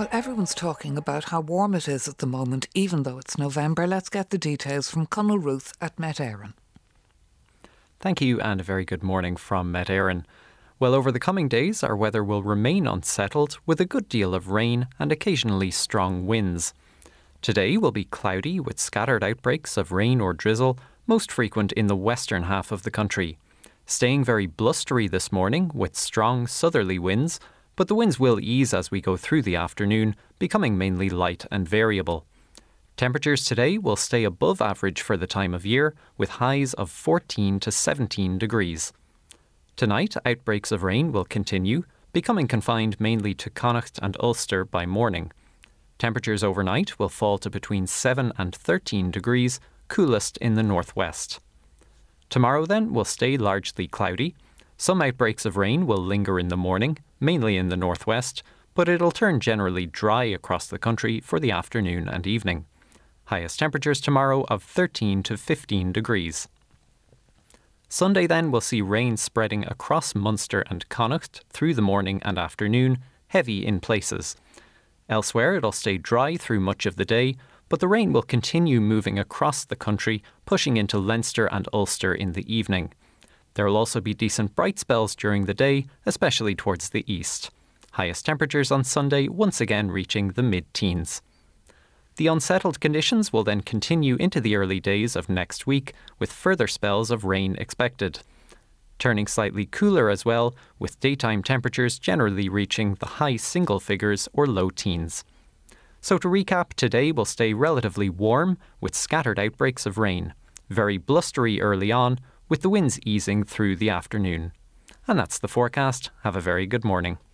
Well, everyone's talking about how warm it is at the moment, even though it's November. Let's get the details from Conal Ruth at Met Éireann. Thank you and a very good morning from Met Éireann. Well, over the coming days, our weather will remain unsettled with a good deal of rain and occasionally strong winds. Today will be cloudy with scattered outbreaks of rain or drizzle, most frequent in the western half of the country. Staying very blustery this morning with strong southerly winds, but the winds will ease as we go through the afternoon, becoming mainly light and variable. Temperatures today will stay above average for the time of year, with highs of 14 to 17 degrees. Tonight, outbreaks of rain will continue, becoming confined mainly to Connacht and Ulster by morning. Temperatures overnight will fall to between 7 and 13 degrees, coolest in the northwest. Tomorrow then will stay largely cloudy. Some outbreaks of rain will linger in the morning, mainly in the northwest, but it'll turn generally dry across the country for the afternoon and evening. Highest temperatures tomorrow of 13 to 15 degrees. Sunday then will see rain spreading across Munster and Connacht through the morning and afternoon, heavy in places. Elsewhere it'll stay dry through much of the day, but the rain will continue moving across the country, pushing into Leinster and Ulster in the evening. There will also be decent bright spells during the day, especially towards the east. Highest temperatures on Sunday once again reaching the mid-teens. The unsettled conditions will then continue into the early days of next week, with further spells of rain expected. Turning slightly cooler as well, with daytime temperatures generally reaching the high single figures or low teens. So to recap, today will stay relatively warm with scattered outbreaks of rain. Very blustery early on, with the winds easing through the afternoon. And that's the forecast. Have a very good morning.